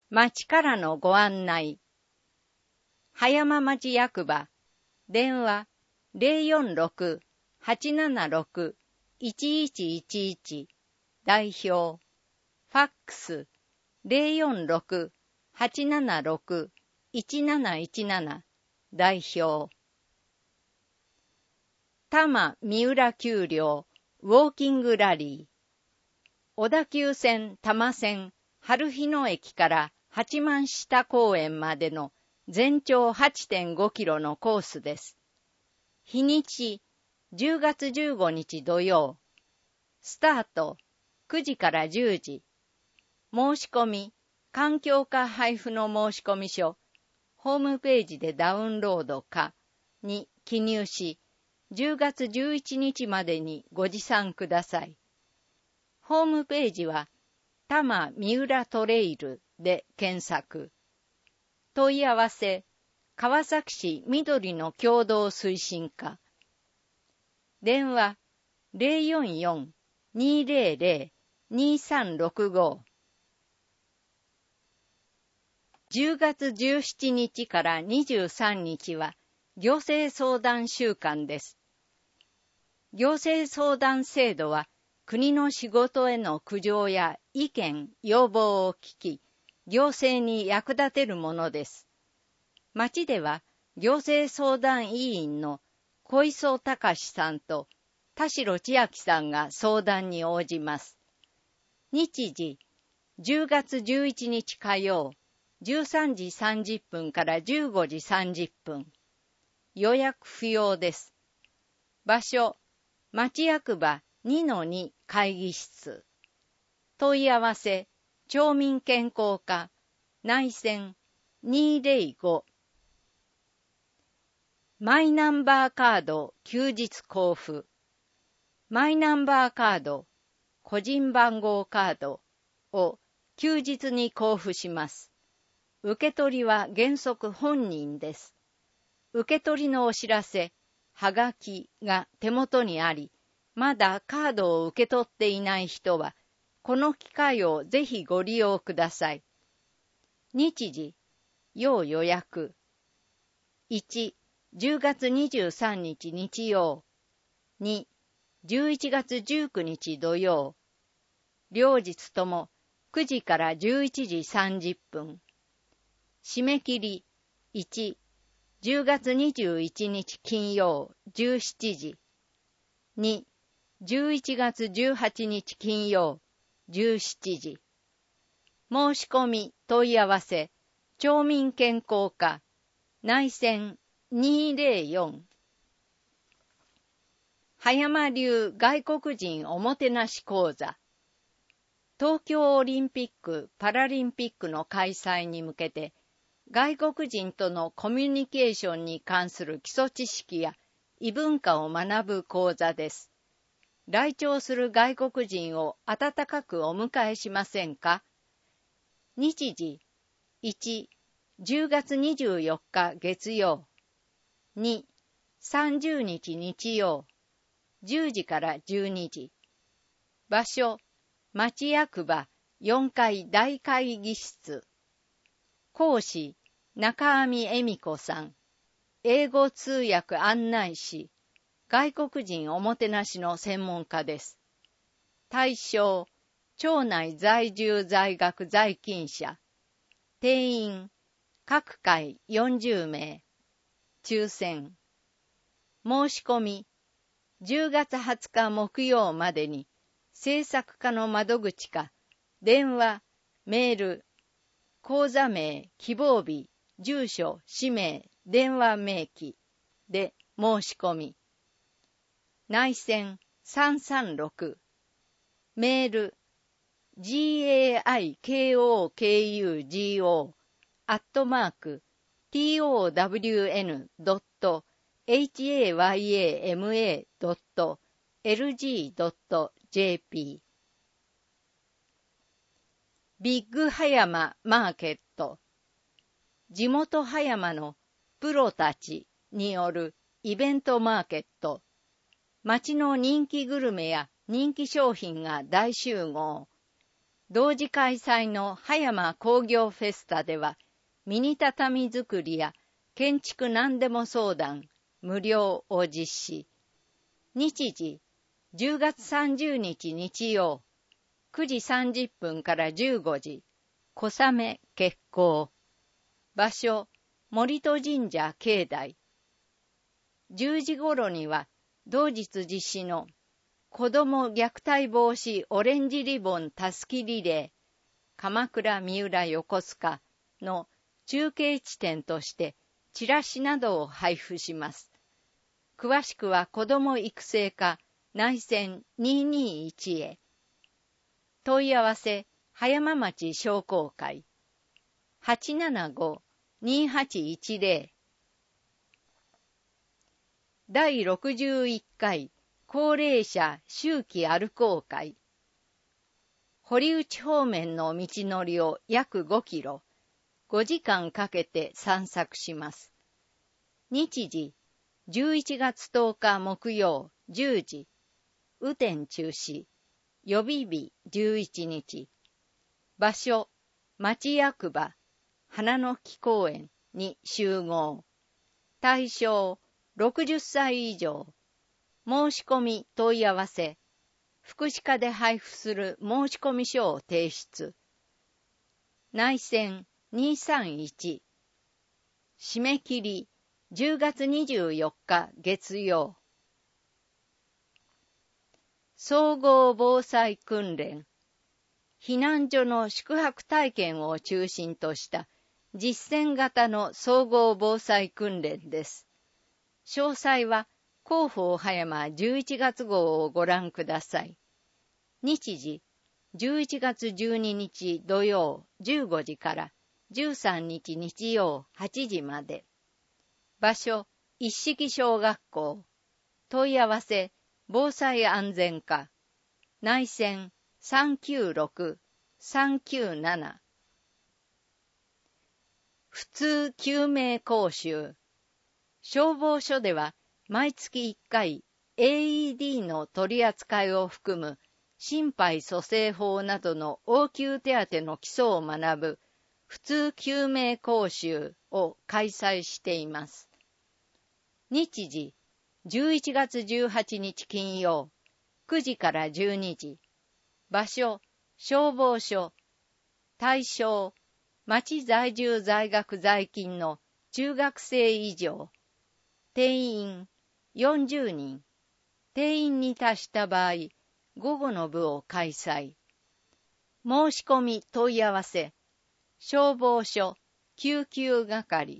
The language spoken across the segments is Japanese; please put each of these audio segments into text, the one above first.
町からのご案内。葉山町役場、電話046-876-1111、代表。ファックス046-876-1717、代表。多摩三浦丘陵ウォーキングラリー。小田急線多摩線春日野駅から八幡下公園までの全長 8.5 キロのコースです。日にち10月15日土曜。スタート9時から10時。申し込み環境課配布の申込書、ホームページでダウンロードかに記入し、10月11日までにご持参ください。ホームページは多摩三浦トレイルで検索。問い合わせ川崎市緑の共同推進課。電話044-200-2365。10月17日から23日は行政相談週間です。行政相談制度は国の仕事への苦情や意見、要望を聞き、行政に役立てるものです。町では行政相談委員の小磯隆さんと田代千秋さんが相談に応じます。日時、10月11日火曜、13時30分から15時30分。予約不要です。場所、町役場2-2会議室。問い合わせ、町民健康課、内線205。マイナンバーカード休日交付。マイナンバーカード、個人番号カードを休日に交付します。受け取りは原則本人です。受け取りのお知らせ、はがきが手元にあり、まだカードを受け取っていない人は、この機会をぜひご利用ください。日時、要予約。1、10月23日日曜。2、11月19日土曜。両日とも9時から11時30分。締め切り1、10月21日金曜17時。2、11月18日金曜17時。申し込み問い合わせ、町民健康課、内線204。葉山流外国人おもてなし講座。東京オリンピック・パラリンピックの開催に向けて、外国人とのコミュニケーションに関する基礎知識や異文化を学ぶ講座です。来庁する外国人を温かくお迎えしませんか？日時1、10月24日月曜。2、30日日曜。10時から12時。場所、町役場4階大会議室。講師、中網恵美子さん。英語通訳案内士。外国人おもてなしの専門家です。対象、町内在住在学在勤者。定員、各回40名。抽選。申し込み、10月20日木曜までに、制作課の窓口か、電話、メール、口座名、希望日、住所、氏名、電話明記で申し込み。内線336。メール gaikokyama.lg.jp。 ビッグ葉山マーケット。地元葉山のプロたちによるイベントマーケット。町の人気グルメや人気商品が大集合。 同時開催の葉山工業フェスタでは、ミニ畳作りや建築何でも相談、無料を実施。日時、10月30日日曜、9時30分から15時、小雨決行。場所、森戸神社境内。10時頃には、同日実施の子ども虐待防止オレンジリボンたすきリレー、鎌倉三浦横須賀の中継地点として、チラシなどを配布します。詳しくは子ども育成課内線221へ。問い合わせ、葉山町商工会 875-2810。第61回高齢者秋季歩こう会。堀内方面の道のりを約5キロ、5時間かけて散策します。日時、11月10日木曜10時、雨天中止、予備日11日。場所、町役場、花の木公園に集合。対象、60歳以上。申し込み問い合わせ。福祉課で配布する申し込み書を提出。内線231。締め切り10月24日月曜。総合防災訓練。避難所の宿泊体験を中心とした実践型の総合防災訓練です。詳細は広報葉山11月号をご覧ください。日時、11月12日土曜15時から13日日曜8時まで。場所、一式小学校。問い合わせ、防災安全課。内線396-397。普通救命講習。消防署では毎月1回 AED の取り扱いを含む心肺蘇生法などの応急手当の基礎を学ぶ普通救命講習を開催しています。日時、11月18日金曜、9時から12時。場所、消防署。対象、町在住在学在勤の中学生以上。定員、40人。定員に達した場合、午後の部を開催。申し込み問い合わせ。消防署救急係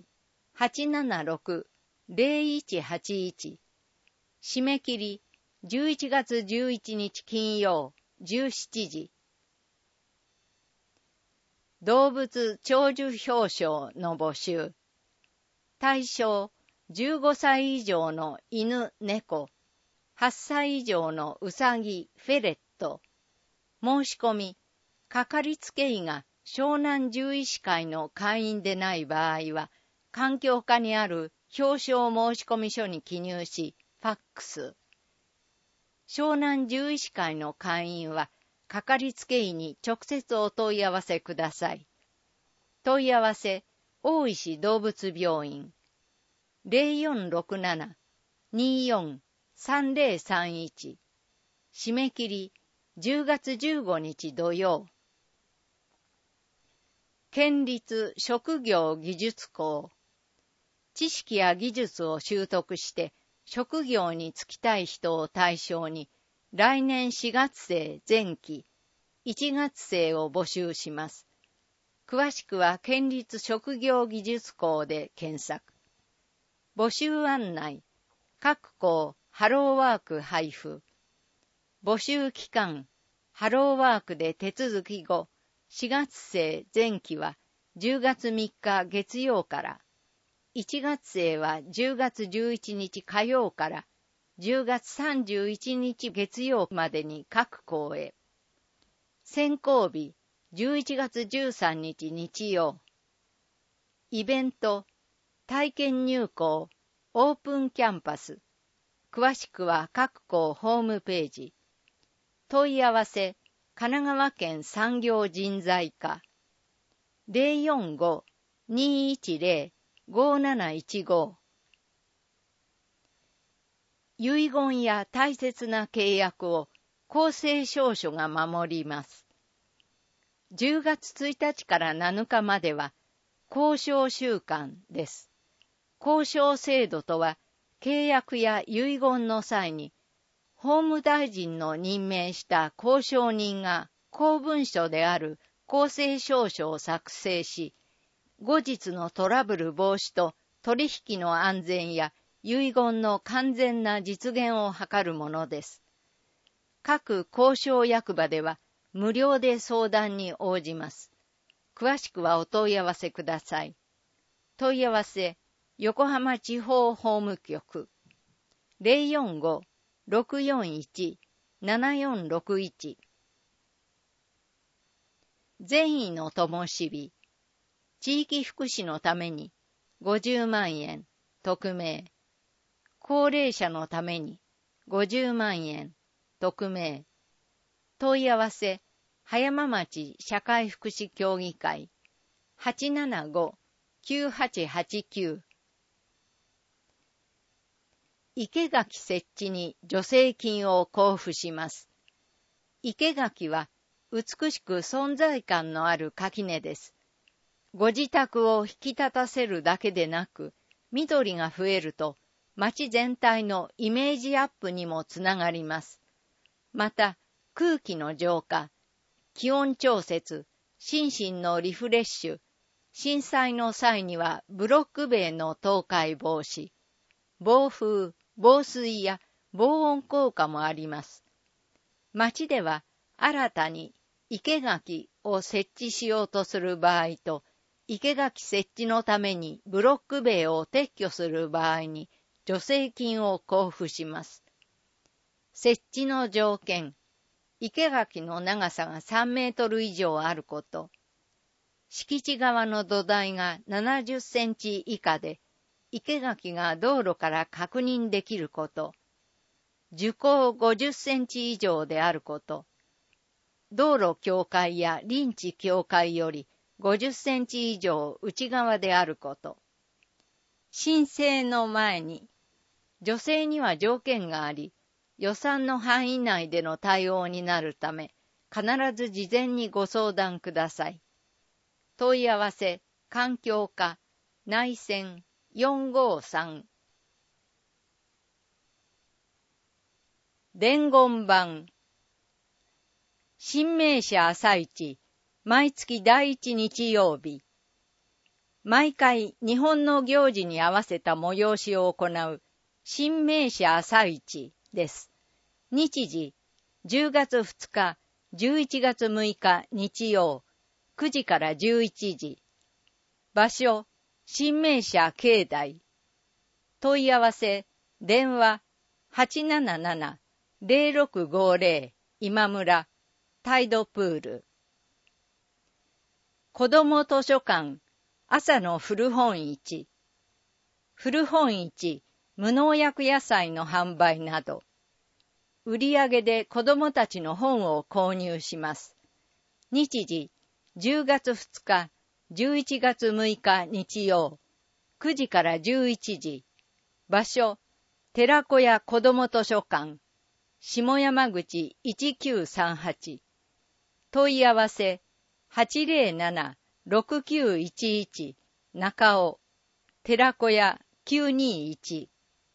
876-0181。締め切り11月11日金曜17時。動物長寿表彰の募集。対象15歳以上の犬、猫、8歳以上のうさぎ、フェレット。申し込み、かかりつけ医が湘南獣医師会の会員でない場合は、環境課にある表彰申込書に記入し、ファックス。湘南獣医師会の会員は、かかりつけ医に直接お問い合わせください。問い合わせ、大石動物病院。0467-24-3031。締め切り、10月15日土曜。県立職業技術校。知識や技術を習得して職業に就きたい人を対象に、来年4月生前期、1月生を募集します。詳しくは県立職業技術校で検索。募集案内、各校ハローワーク配布。募集期間、ハローワークで手続き後、4月生前期は10月3日月曜から、1月生は10月11日火曜から10月31日月曜までに各校へ。選考日、11月13日日曜。イベント、体験入校、オープンキャンパス。詳しくは各校ホームページ。問い合わせ、 神奈川県産業人材課 045-210-5715。 遺言や大切な契約を公正証書が守ります。10月1日から7日までは交渉週間です。交渉制度とは、契約や遺言の際に、法務大臣の任命した交渉人が公文書である公正証書を作成し、後日のトラブル防止と取引の安全や遺言の完全な実現を図るものです。各交渉役場では無料で相談に応じます。詳しくはお問い合わせください。問い合わせ、横浜地方法務局 045-641-7461。 善意の灯火、地域福祉のために50万円、匿名。高齢者のために50万円、匿名。問い合わせ、葉山町社会福祉協議会 875-9889。 生垣設置に助成金を交付します。生垣は美しく存在感のある垣根です。ご自宅を引き立たせるだけでなく、緑が増えると町全体のイメージアップにもつながります。また、空気の浄化、気温調節、心身のリフレッシュ、震災の際にはブロック塀の倒壊防止、暴風、防水や防音効果もあります。町では新たに生垣を設置しようとする場合と、生垣設置のためにブロック塀を撤去する場合に助成金を交付します。設置の条件、生垣の長さが3メートル以上あること、敷地側の土台が70センチ以下で、生垣が道路から確認できること、樹高50センチ以上であること、道路境界や林地境界より50センチ以上内側であること。申請の前に、助成には条件があり、予算の範囲内での対応になるため、必ず事前にご相談ください。問い合わせ、環境課、内線453。伝言板。新名社朝市、毎月第1日曜日。毎回日本の行事に合わせた催しを行う新名社朝市です。日時、10月2日、11月6日日曜、9時から11時。場所、新名社境内。問い合わせ、電話、877-0650 今村、タイドプール。子ども図書館、朝の古本市。古本市、無農薬野菜の販売など。売り上げで子どもたちの本を購入します。日時、10月2日、11月6日日曜、9時から11時。場所、寺子屋子ども図書館、下山口1938。問い合わせ、807-6911中尾、寺子屋921。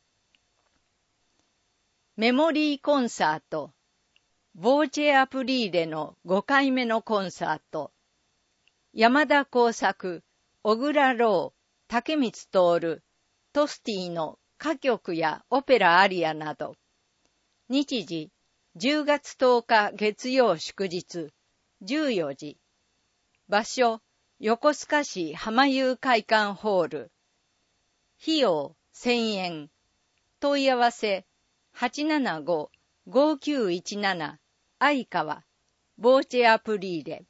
メモリーコンサート、ボーチェアプリーレの5回目のコンサート、山田耕作、小倉ロー、竹光徹、トスティの歌曲やオペラアリアなど。日時、10月10日月曜祝日、14時。場所、横須賀市浜遊会館ホール。費用、1000円。問い合わせ、875-5917相川、ボーチェアプリーレ。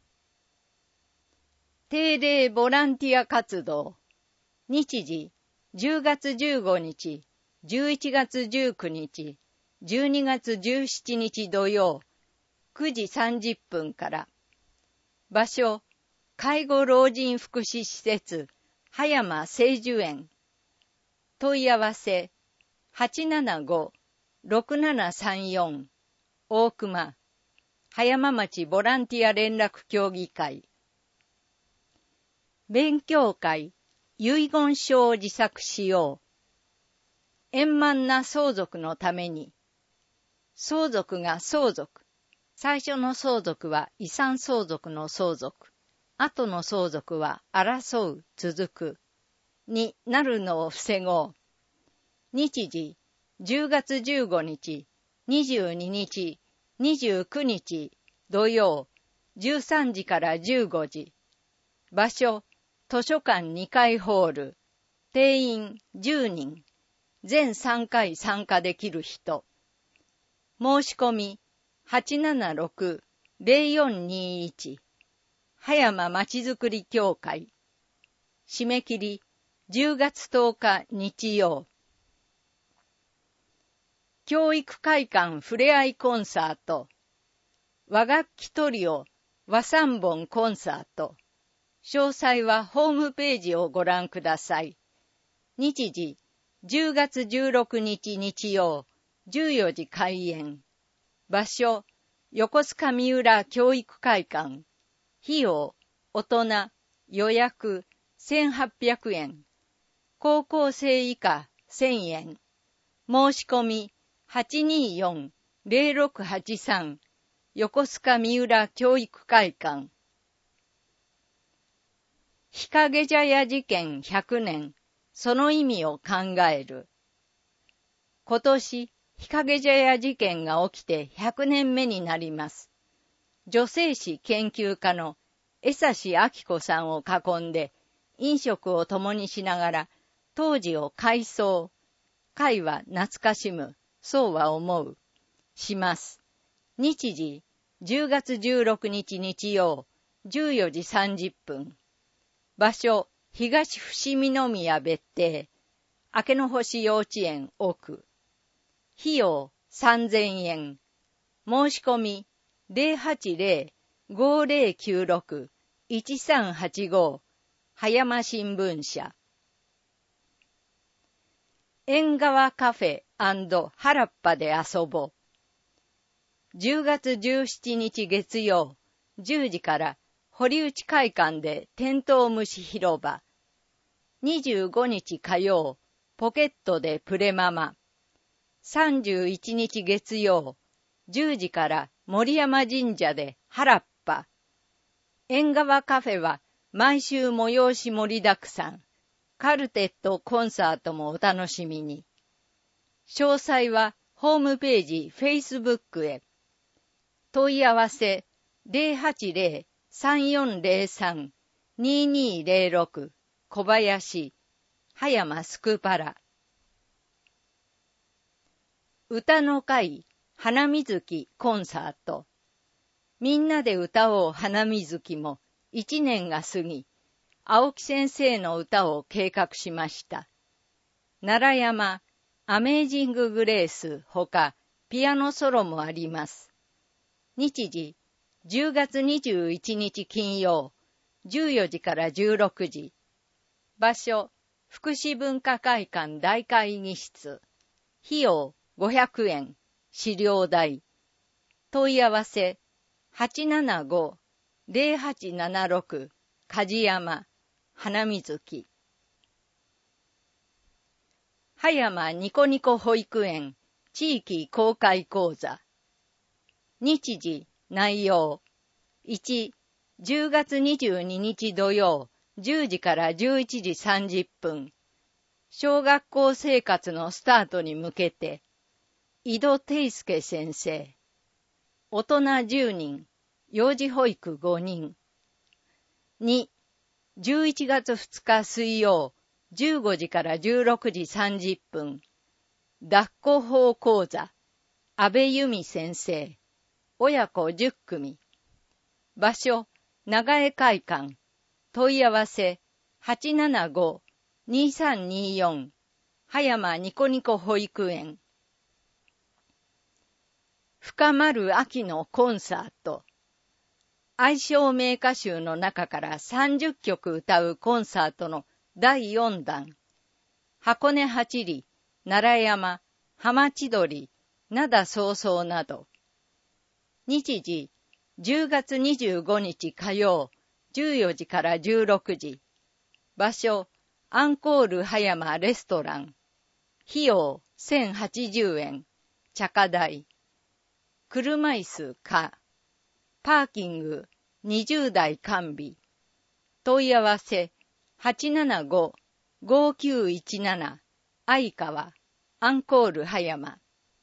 定例ボランティア活動。日時、10月15日、11月19日、12月17日土曜、 9時30分から。場所、介護老人福祉施設、葉山清寿園。問い合わせ、875-6734、大熊、葉山町ボランティア連絡協議会。勉強会、遺言書を自作しよう。円満な相続のために。相続が相続。最初の相続は遺産相続の相続。後の相続は争う、続く。になるのを防ごう。日時、10月15日、22日、29日、土曜、13時から15時。場所、図書館2階ホール。定員10人。全3回参加できる人。申し込み、876-0421。葉山まちづくり協会。締め切り、10月10日日曜。教育会館ふれあいコンサート。和楽器トリオ和三本コンサート。詳細はホームページをご覧ください。日時、10月16日日曜、14時開演。場所、横須賀三浦教育会館。費用、大人、予約、1800円。高校生以下、1000円。申し込み、824-0683。横須賀三浦教育会館。日陰茶屋事件100年、その意味を考える。今年、日陰茶屋事件が起きて100年目になります。女性史研究家の江刺明子さんを囲んで、飲食を共にしながら、当時を回想、回は懐かしむ、そうは思う、します。日時、10月16日日曜、14時30分。場所、東伏見宮別邸、明けの星幼稚園奥。費用、3000円。申し込み、080-5096-1385、葉山新聞社。縁側カフェ&原っぱで遊ぼう。10月17日月曜、10時から堀内会館でテントウムシ広場。25日火曜、ポケットでプレママ。31日月曜、10時から森山神社で原っぱ。縁側カフェは毎週催し盛りだくさん。カルテットコンサートもお楽しみに。詳細はホームページ、Facebook へ。問い合わせ 080-3403-2206 小林、葉山スクパラ。歌の会、花水木コンサート。みんなで歌おう花水木も1年が過ぎ、青木先生の歌を計画しました。奈良山、アメージンググレースほか、ピアノソロもあります。日時、10月21日金曜、14時から16時。場所、福祉文化会館大会議室。費用、500円。資料代。問い合わせ、875-0876、梶山、花水木。葉山ニコニコ保育園地域公開講座。日時、内容。1、10月22日土曜、10時から11時30分。小学校生活のスタートに向けて、井戸貞介先生。大人10人、幼児保育5人。2、11月2日水曜、15時から16時30分。抱っこ法講座、安倍由美先生。親子10組。場所、長江会館。問い合わせ、875-2324。葉山ニコニコ保育園。 深まる秋のコンサート。愛称名歌集の中から30曲歌うコンサートの第4弾。箱根八里、奈良山、浜千鳥、灘そうそうなど。日時、10月25日火曜、14時から16時。場所、アンコール葉山レストラン。費用、1080円。茶化代。車椅子か。パーキング、20台完備。問い合わせ、875-5917、相川、アンコール葉山。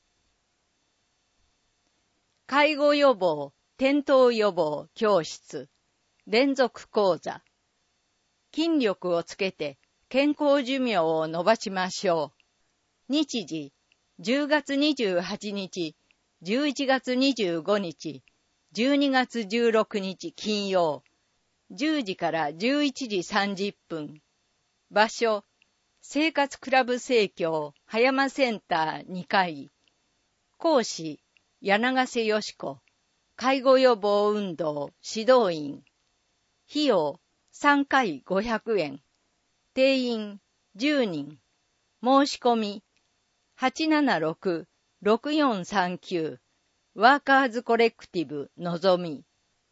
介護予防、転倒予防教室、連続講座。筋力をつけて健康寿命を伸ばしましょう。日時、10月28日、11月25日、12月16日金曜、10時から11時30分。場所、生活クラブ生協葉山センター2階。講師、柳瀬よし子、介護予防運動指導員。費用、3回500円。定員、10人。申し込み、876-6439。ワーカーズコレクティブのぞみ。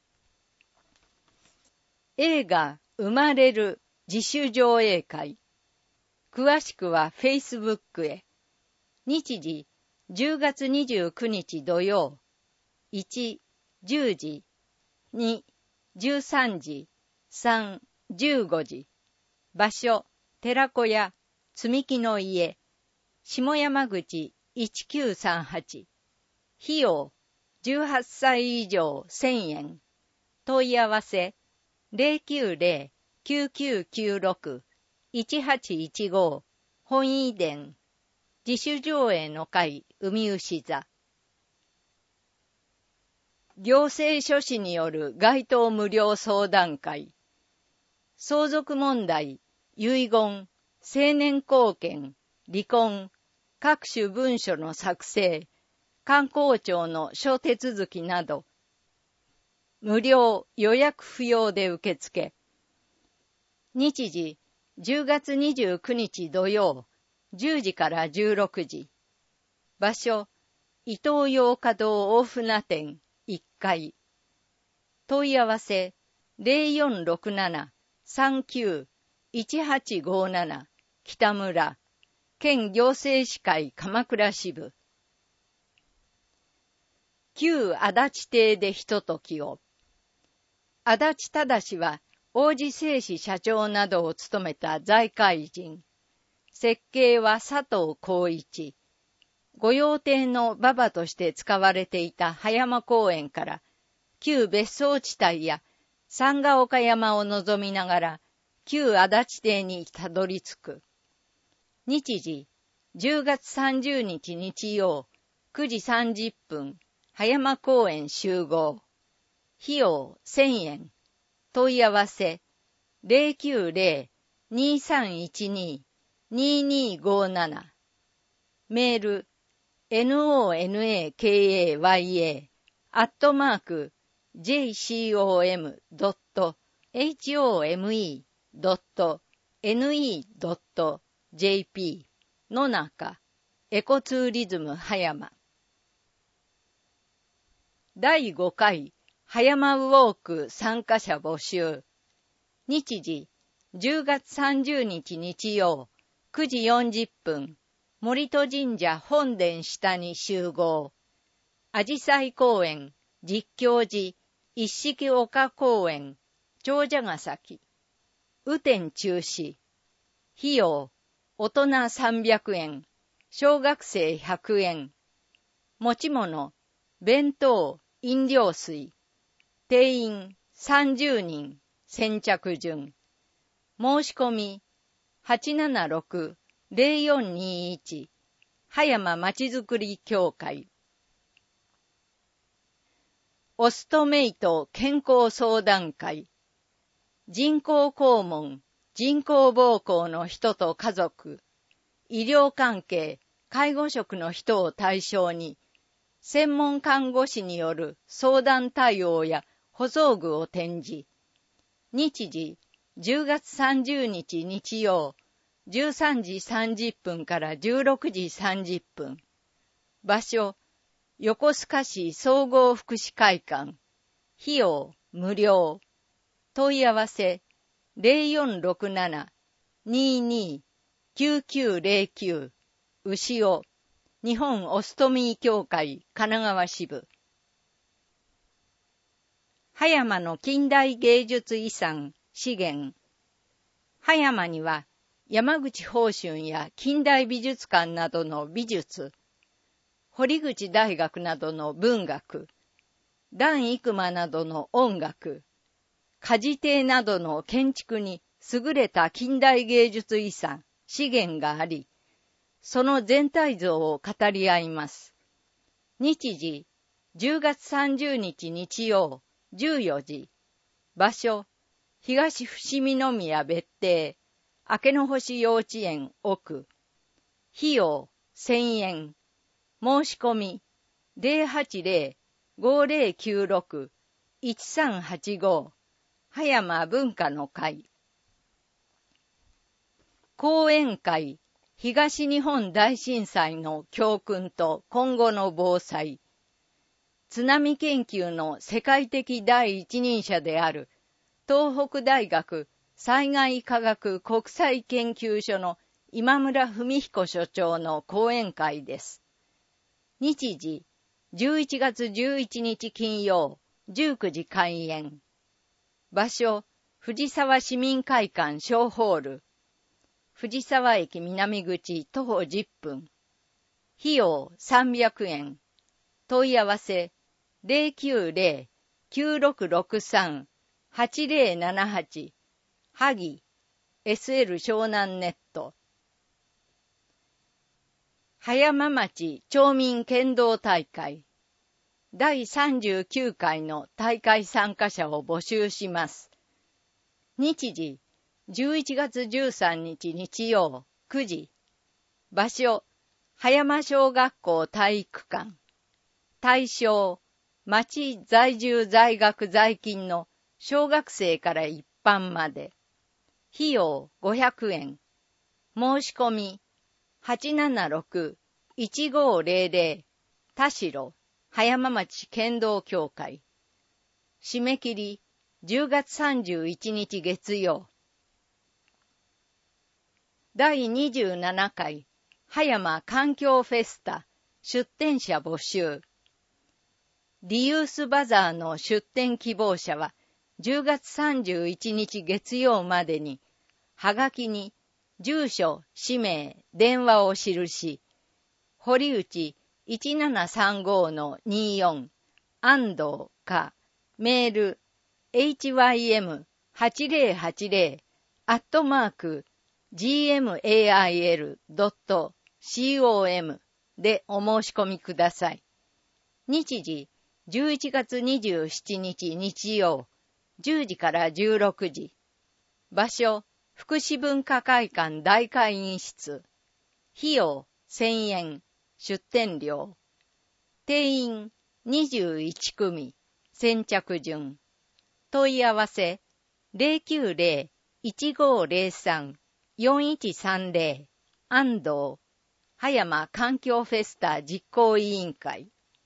映画生まれる自主上映会。詳しくは Facebook へ。日時10月29日土曜。1、10時。2、13時。3、15時。場所、寺子屋、積木の家。下山口1938。費用、18歳以上1000円。問い合わせ、090-9996-1815。本医伝。自主上映の会、海牛座。行政書士による街頭無料相談会。相続問題、遺言、成年後見、離婚、各種文書の作成、観光庁の諸手続きなど、無料予約不要で受付。日時、10月29日土曜、10時から16時。場所、伊東洋華堂大船店1階。問い合わせ、0467-39-1857北村、県行政士会鎌倉支部。旧足立邸でひとときを。足立正は、王子製紙社長などを務めた財界人。設計は佐藤浩一。御用邸の馬場として使われていた葉山公園から、旧別荘地帯や三ヶ丘山を望みながら、旧足立邸にたどり着く。日時、10月30日日曜、9時30分、葉山公園集合。費用1000円。問い合わせ、090-2312-2257。メール、nonaka.jcom.home.ne.jp の中、エコツーリズム葉山。第5回葉山ウォーク参加者募集。日時、10月30日日曜、9時40分、森戸神社本殿下に集合。あじさい公園、実教寺、一色丘公園、長者ヶ崎。雨天中止。費用、大人300円、小学生100円。持ち物、弁当、飲料水。定員30人、先着順。申し込み、876-0421。葉山まちづくり協会。オストメイト健康相談会。人工肛門、人工膀胱の人と家族、医療関係、介護職の人を対象に、 専門看護師による相談対応や補装具を展示。日時、10月30日日曜、13時30分から16時30分。場所、横須賀市総合福祉会館。費用、無料。問い合わせ、0467-22-9909、牛尾、日本オストミー協会神奈川支部。葉山の近代芸術遺産資源。葉山には山口芳春や近代美術館などの美術、堀口大学などの文学、段生馬などの音楽、鍛冶邸などの建築に優れた近代芸術遺産資源があり、その全体像を語り合います。日時、10月30日日曜、14時。場所、東伏見宮別邸、明けの星幼稚園奥。費用、1000円。申し込み、080-5096-1385、葉山文化の会。講演会、東日本大震災の教訓と今後の防災。津波研究の世界的第一人者である東北大学災害科学国際研究所の今村文彦所長の講演会です。日時、11月11日金曜、19時開演。場所、藤沢市民会館小ホール。藤沢駅南口徒歩10分。費用300円。問い合わせ、090-9663-8078。萩、SL 湘南ネット。葉山町町民剣道大会。第39回の大会参加者を募集します。日時、11月13日日曜9時。場所、葉山小学校体育館。対象、町在住在学在勤の小学生から一般まで。費用500円。申し込み、876-1500、田代、葉山町剣道協会。締め切り、10月31日月曜。第27回、葉山環境フェスタ、出展者募集。リユースバザーの出展希望者は、10月31日月曜までに、はがきに、住所、氏名、電話を記し、堀内1735-24、安藤か、メール、hym-80-gmail.com でお申し込みください。日時、11月27日日曜、10時から16時。場所、福祉文化会館大会議室。費用1000円。出展料。定員21組。先着順。問い合わせ 090-1503-4130 安藤葉山環境フェスタ実行委員会。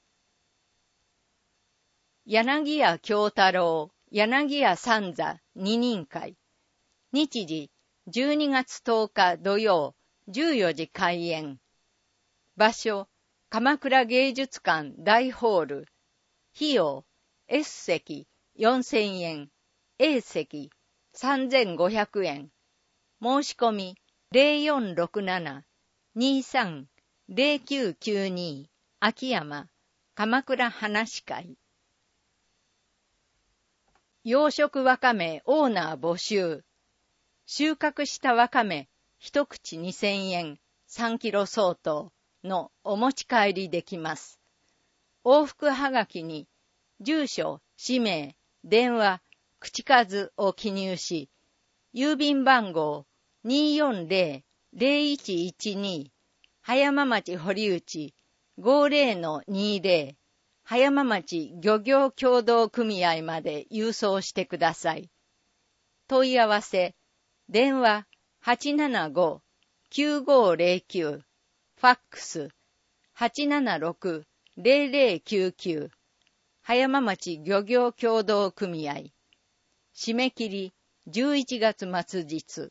柳家京太郎柳家三座二人会。日時12月10日土曜14時開演。場所鎌倉芸術館大ホール。費用 S 席4000円、A 席3500円。申し込み0467-23-0992秋山鎌倉話会。養殖わかめオーナー募集。収穫したわかめ一口2000円3キロ相当のお持ち帰りできます。往復はがきに住所、氏名、電話、口数を記入し、郵便番号 240-0112 葉山町堀内 50-20葉山町漁業協同組合まで郵送してください。問い合わせ、電話 875-9509、ファックス 876-0099、葉山町漁業協同組合。締め切り11月末日。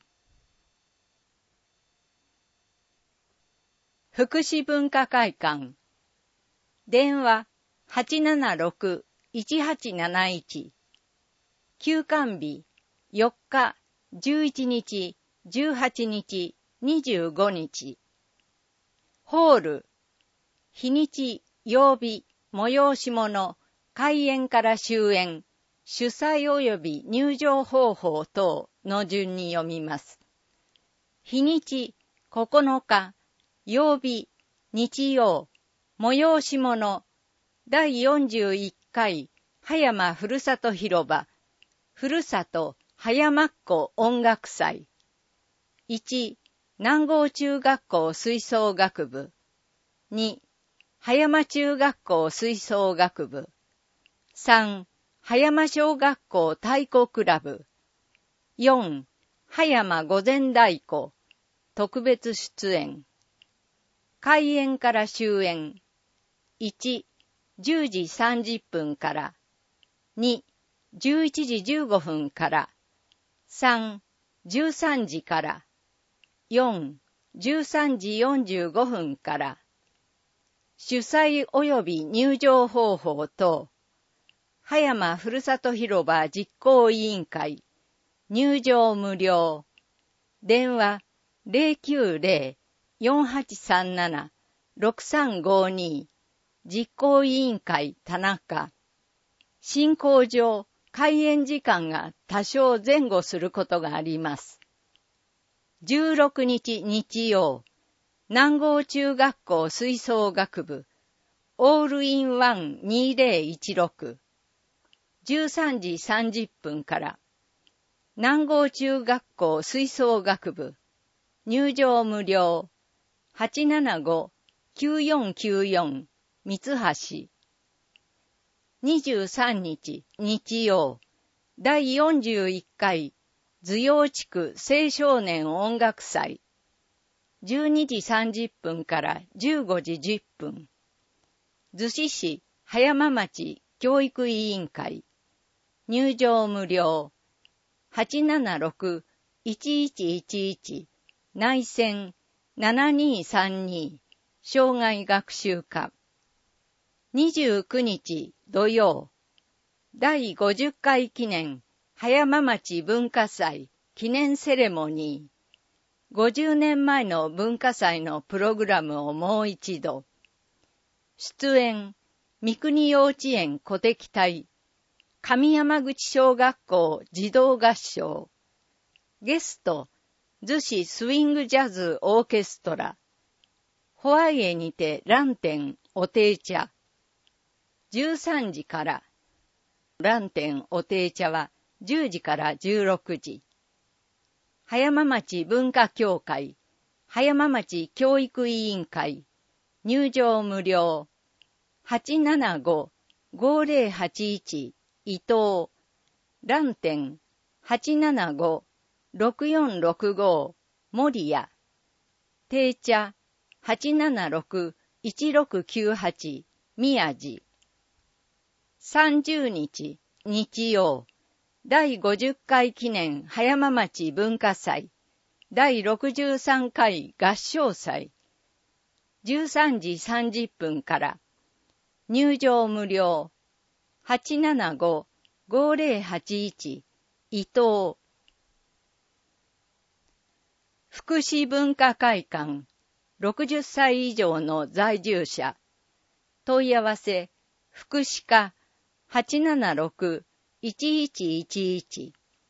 福祉文化会館。電話876-1871。休館日4日、11日、18日、25日。ホール。日にち、曜日、催し物、開演から終演、主催及び入場方法等の順に読みます。日にち、9日、曜日、日曜、催し物、第41回葉山ふるさと広場、ふるさと葉山っ子音楽祭。1、南郷中学校吹奏楽部。2、葉山中学校吹奏楽部。3、葉山小学校太鼓クラブ。4、葉山御前太鼓特別出演。開演から終演。1、10時30分から。2、11時15分から。3、13時から。4、13時45分から。主催及び入場方法等。葉山ふるさと広場実行委員会。入場無料。電話090-4837-6352。実行委員会田中。進行上、開演時間が多少前後することがあります。16日日曜、南郷中学校吹奏楽部、オールインワン2016、13時30分から、南郷中学校吹奏楽部、入場無料、875-9494、三橋。23日日曜、第41回頭陽地区青少年音楽祭。12時30分から15時10分。逗子市葉山町教育委員会。入場無料。876-1111内線7232障害学習課。29日土曜、第50回記念葉山町文化祭記念セレモニー。50年前の文化祭のプログラムをもう一度。出演、三国幼稚園鼓笛隊、上山口小学校児童合唱。ゲスト、逗子スイングジャズオーケストラ。ホワイエにてランテンお亭茶。13時から。ランテンお亭茶は10時から16時。葉山町文化協会、葉山町教育委員会、入場無料。875-5081伊東、ランテン 875-6465 森屋、定茶 876-1698 宮地。30日日曜、第50回記念葉山町文化祭、第63回合唱祭。13時30分から。入場無料。875-5081伊東。福祉文化会館60歳以上の在住者。問い合わせ、福祉課 876-1111。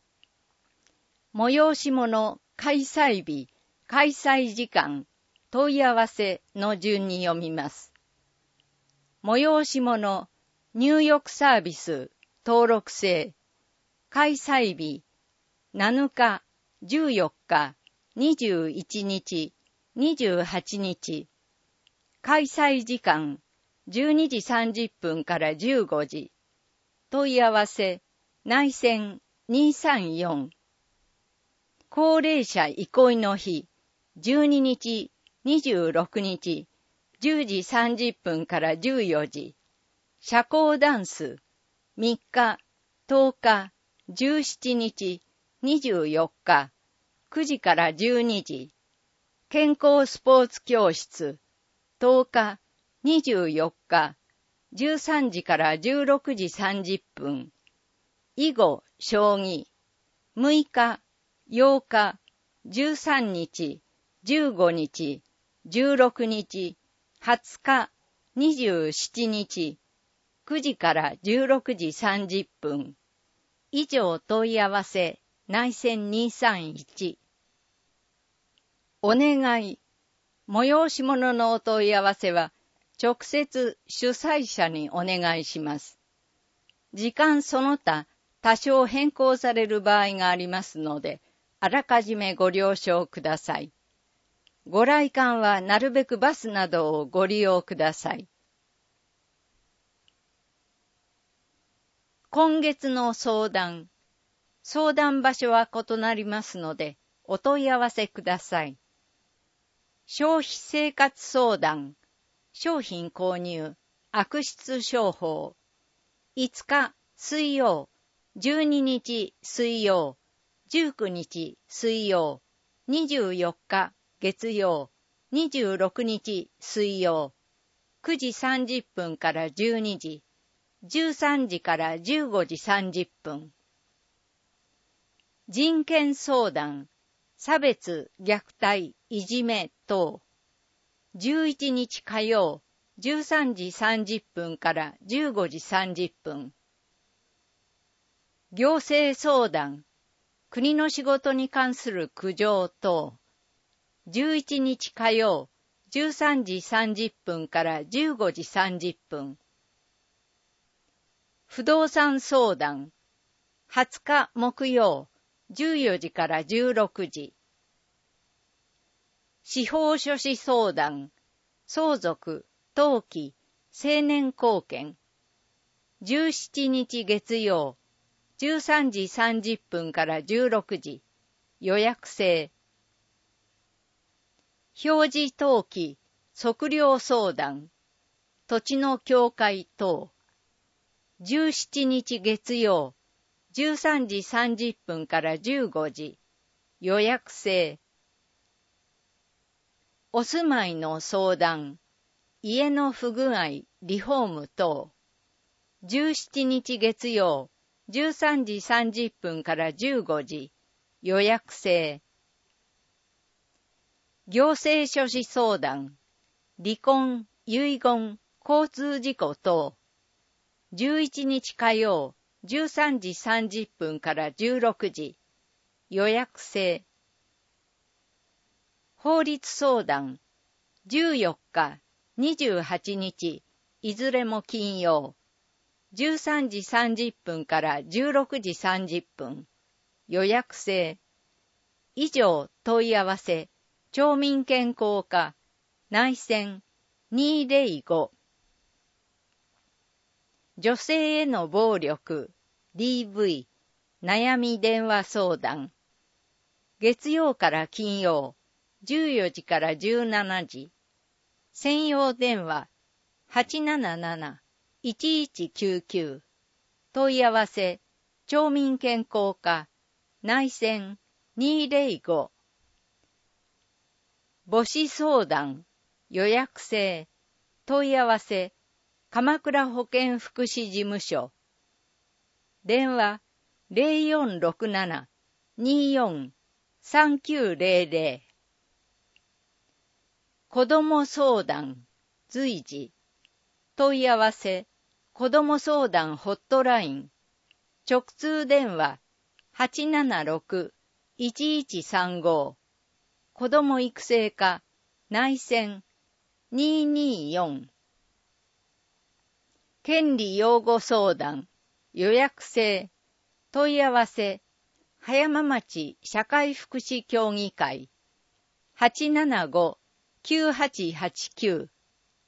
催し物、開催日、開催時間、問い合わせの順に読みます。催し物、入浴サービス、登録制。開催日、7日、14日、21日、28日。 開催時間12時30分から15時。問い合わせ内線234。高齢者憩いの日12日、26日、10時30分から14時。社交ダンス3日、10日、17日、24日、9時から12時。健康スポーツ教室10日、24日、13時から16時30分。囲碁、将棋6日、8日、13日、15日、16日、20日、27日、9時から16時30分。以上問い合わせ、内線231。お願い。催し物のお問い合わせは、直接主催者にお願いします。時間その他、多少変更される場合がありますので、あらかじめご了承ください。ご来館はなるべくバスなどをご利用ください。今月の相談場所は異なりますので、お問い合わせください。消費生活相談、商品購入、悪質商法。5日水曜、12日水曜、19日水曜、24日月曜、26日水曜、9時30分から12時、13時から15時30分。人権相談、差別、虐待、いじめ等。11日火曜、13時30分から15時30分。行政相談、国の仕事に関する苦情等。11日火曜、13時30分から15時30分。不動産相談、20日木曜、14時から16時。司法書士相談、相続、登記、成年後見。17日月曜、13時30分から16時。予約制。表示登記、測量相談、土地の境界等。17日月曜、13時30分から15時。予約制。お住まいの相談、家の不具合、リフォーム等。17日月曜、13時30分から15時。予約制。行政書士相談、離婚、遺言、交通事故等。11日火曜、13時30分から16時。予約制。法律相談、14日、28日、いずれも金曜。13時30分から16時30分。予約制。以上問い合わせ、町民健康課、内線205。女性への暴力、DV、悩み電話相談。月曜から金曜、14時から17時。専用電話、877-1199。問い合わせ、町民健康課、内線205。母子相談、予約制。問い合わせ、鎌倉保健福祉事務所。電話、0467-24-3900。子ども相談、随時。問い合わせ、子ども相談ホットライン。直通電話、876-1135。子ども育成課、内線224。権利擁護相談、予約制。問い合わせ、葉山町社会福祉協議会、875-9889。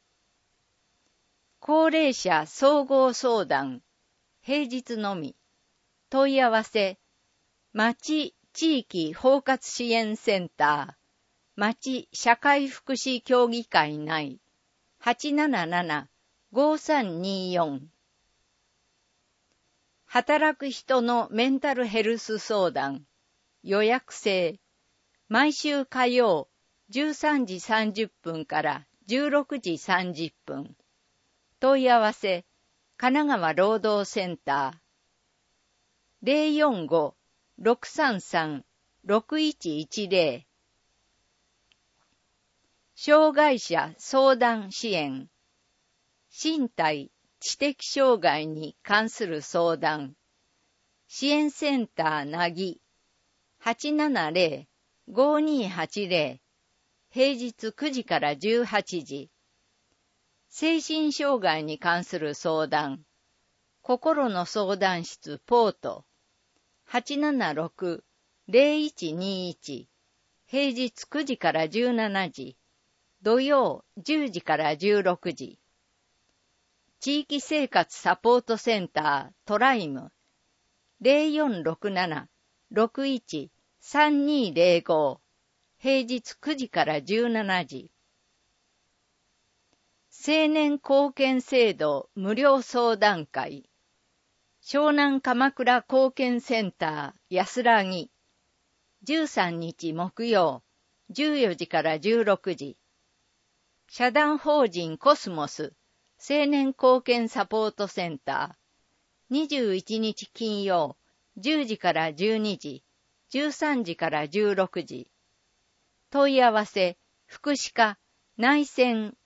高齢者総合相談、平日のみ。問い合わせ、町地域包括支援センター、町社会福祉協議会内、877-5324。働く人のメンタルヘルス相談、予約制、毎週火曜13時30分から16時30分。問い合わせ、神奈川労働センター、045-633-6110。障害者相談支援、身体、知的障害に関する相談、支援センターなぎ、870-5280、平日9時から18時。精神障害に関する相談、心の相談室ポート、876-0121、平日9時から17時、土曜10時から16時。地域生活サポートセンタートライム、0467-61-3205、平日9時から17時。青年貢献制度無料相談会、湘南鎌倉貢献センター安らぎ、13日木曜、14時から16時。社団法人コスモス青年貢献サポートセンター、21日金曜、10時から12時、13時から16時。問い合わせ、福祉課内線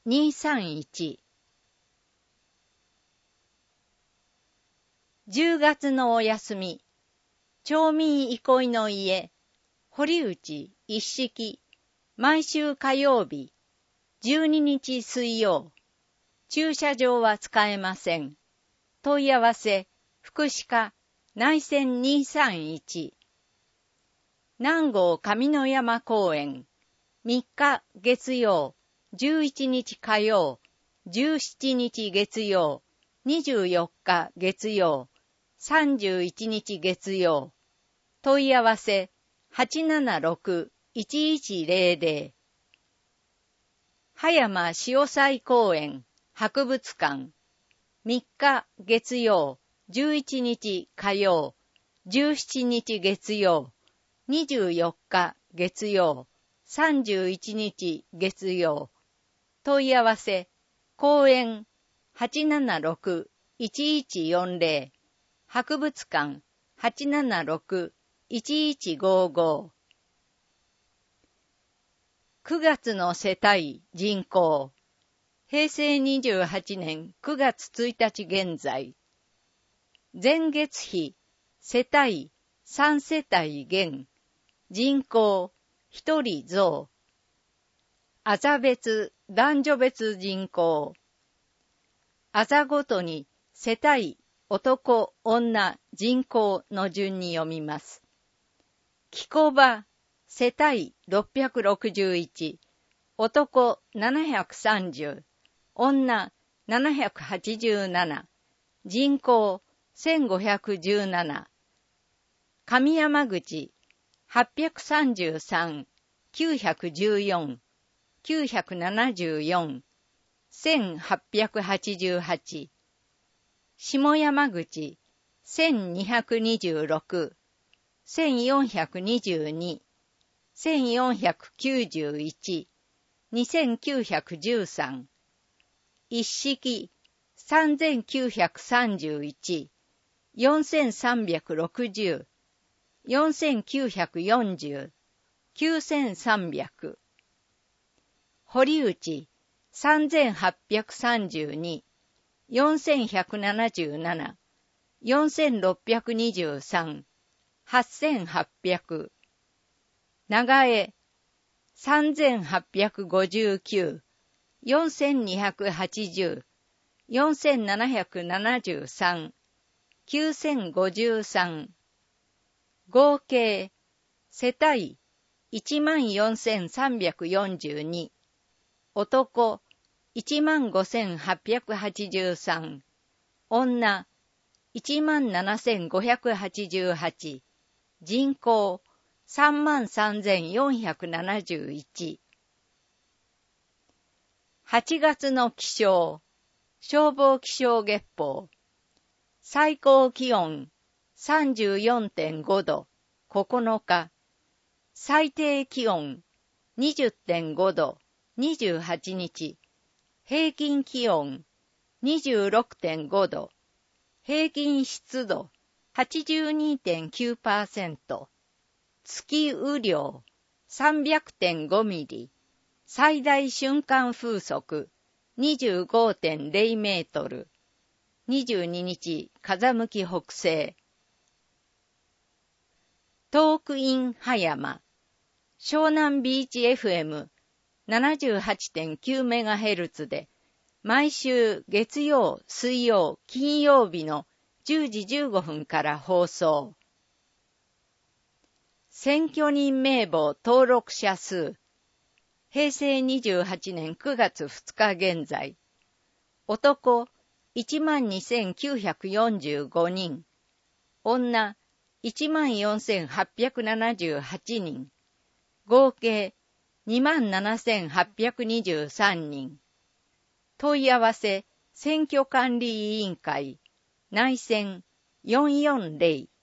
231。10月のお休み、町民憩いの家、堀内一式、毎週火曜日、12日水曜、駐車場は使えません。問い合わせ、福祉課内線231。南郷上山公園、3日月曜、11日火曜、17日月曜、24日月曜、31日月曜。問い合わせ、876-1100。葉山潮祭公園博物館、3日月曜、11日火曜、17日月曜、24日月曜、31日月曜。問い合わせ、公園 876-1140、博物館 876-1155。9月の世帯人口、平成28年9月1日現在、前月比世帯3世帯減、人口1人増、あざ別男女別人口、あざごとに世帯男女人口の順に読みます。きこば世帯661、男730、女787、人口1517。上山口833、914、974、1888。下山口1226、1422、1491、2913。一式3931、4360、4940、9300。堀内3832、4177、4623、8800。長江3859、4280、4773、9053。合計世帯14342、男 15,883、女17,588、人口33,471。8月の気象、消防気象月報。最高気温 34.5 度、9日。最低気温 20.5 度、28日。平均気温 26.5 度。平均湿度 82.9%。月雨量 300.5 ミリ。最大瞬間風速 25.0 メートル。22日、風向き北西。トークイン葉山。湘南ビーチ FM78.9MHz で、毎週月曜、水曜、金曜日の10時15分から放送。選挙人名簿登録者数。平成28年9月2日現在。男、12,945人。女、14,878人。合計、27,823人。問い合わせ、選挙管理委員会、内線440